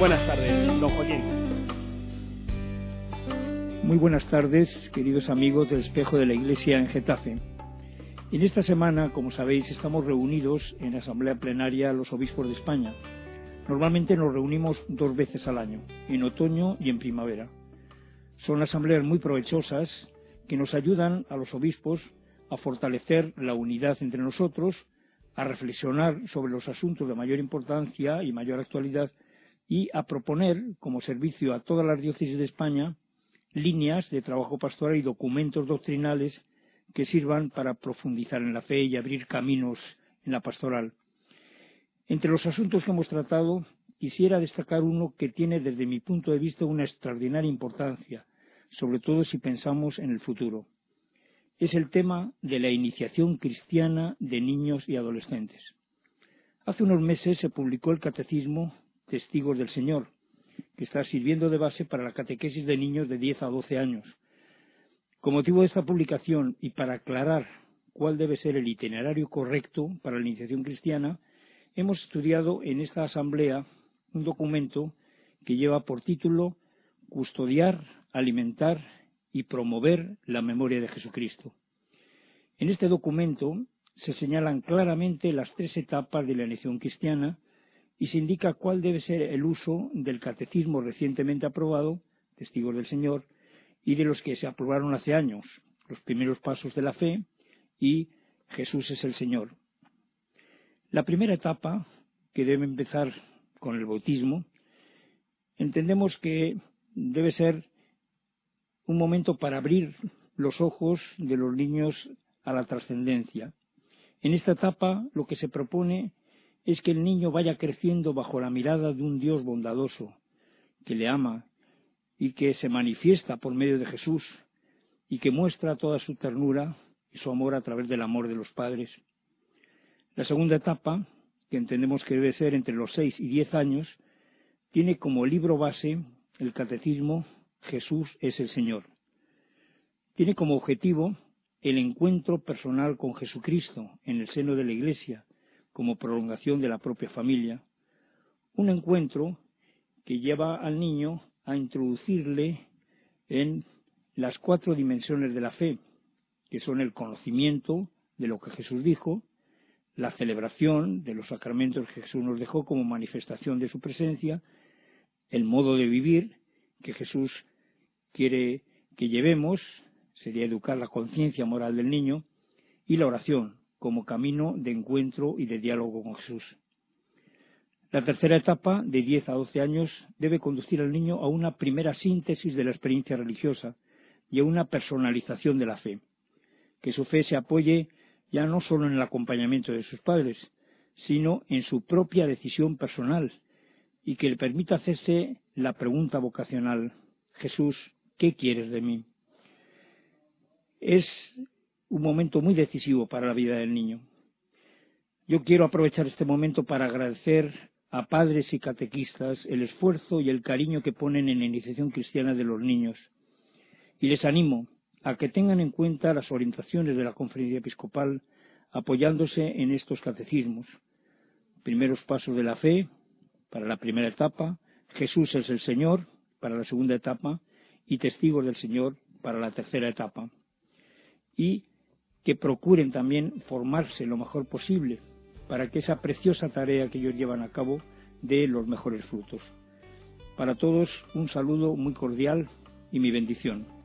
Buenas tardes, don Joaquín. Muy buenas tardes, queridos amigos del Espejo de la Iglesia en Getafe. En esta semana, como sabéis, estamos reunidos en Asamblea Plenaria los Obispos de España. Normalmente nos reunimos 2 veces al año, en otoño y en primavera. Son asambleas muy provechosas que nos ayudan a los obispos a fortalecer la unidad entre nosotros, a reflexionar sobre los asuntos de mayor importancia y mayor actualidad y a proponer, como servicio a todas las diócesis de España, líneas de trabajo pastoral y documentos doctrinales que sirvan para profundizar en la fe y abrir caminos en la pastoral. Entre los asuntos que hemos tratado, quisiera destacar uno que tiene, desde mi punto de vista, una extraordinaria importancia, sobre todo si pensamos en el futuro. Es el tema de la iniciación cristiana de niños y adolescentes. Hace unos meses se publicó el Catecismo Testigos del Señor, que está sirviendo de base para la catequesis de niños de 10 a 12 años. Con motivo de esta publicación y para aclarar cuál debe ser el itinerario correcto para la iniciación cristiana, hemos estudiado en esta asamblea un documento que lleva por título Custodiar, alimentar y promover la memoria de Jesucristo. En este documento se señalan claramente las 3 etapas de la iniciación cristiana y se indica cuál debe ser el uso del catecismo recientemente aprobado, Testigos del Señor, y de los que se aprobaron hace años, los primeros pasos de la fe y Jesús es el Señor. La primera etapa, que debe empezar con el bautismo, entendemos que debe ser un momento para abrir los ojos de los niños a la trascendencia. En esta etapa lo que se propone es que el niño vaya creciendo bajo la mirada de un Dios bondadoso, que le ama y que se manifiesta por medio de Jesús y que muestra toda su ternura y su amor a través del amor de los padres. La segunda etapa, que entendemos que debe ser entre los 6 y 10 años, tiene como libro base el Catecismo Jesús es el Señor. Tiene como objetivo el encuentro personal con Jesucristo en el seno de la Iglesia, como prolongación de la propia familia. Un encuentro que lleva al niño a introducirle en las 4 dimensiones de la fe, que son el conocimiento de lo que Jesús dijo, la celebración de los sacramentos que Jesús nos dejó como manifestación de su presencia, el modo de vivir que Jesús quiere que llevemos, sería educar la conciencia moral del niño, y la oración como camino de encuentro y de diálogo con Jesús. La tercera etapa, de 10 a 12 años, debe conducir al niño a una primera síntesis de la experiencia religiosa y a una personalización de la fe, que su fe se apoye ya no solo en el acompañamiento de sus padres, sino en su propia decisión personal y que le permita hacerse la pregunta vocacional: Jesús, ¿qué quieres de mí? Es un momento muy decisivo para la vida del niño. Yo quiero aprovechar este momento para agradecer a padres y catequistas el esfuerzo y el cariño que ponen en la iniciación cristiana de los niños, y les animo a que tengan en cuenta las orientaciones de la Conferencia Episcopal apoyándose en estos catecismos. Primeros pasos de la fe para la primera etapa, Jesús es el Señor para la segunda etapa y Testigos del Señor para la tercera etapa. Y que procuren también formarse lo mejor posible para que esa preciosa tarea que ellos llevan a cabo dé los mejores frutos. Para todos un saludo muy cordial y mi bendición.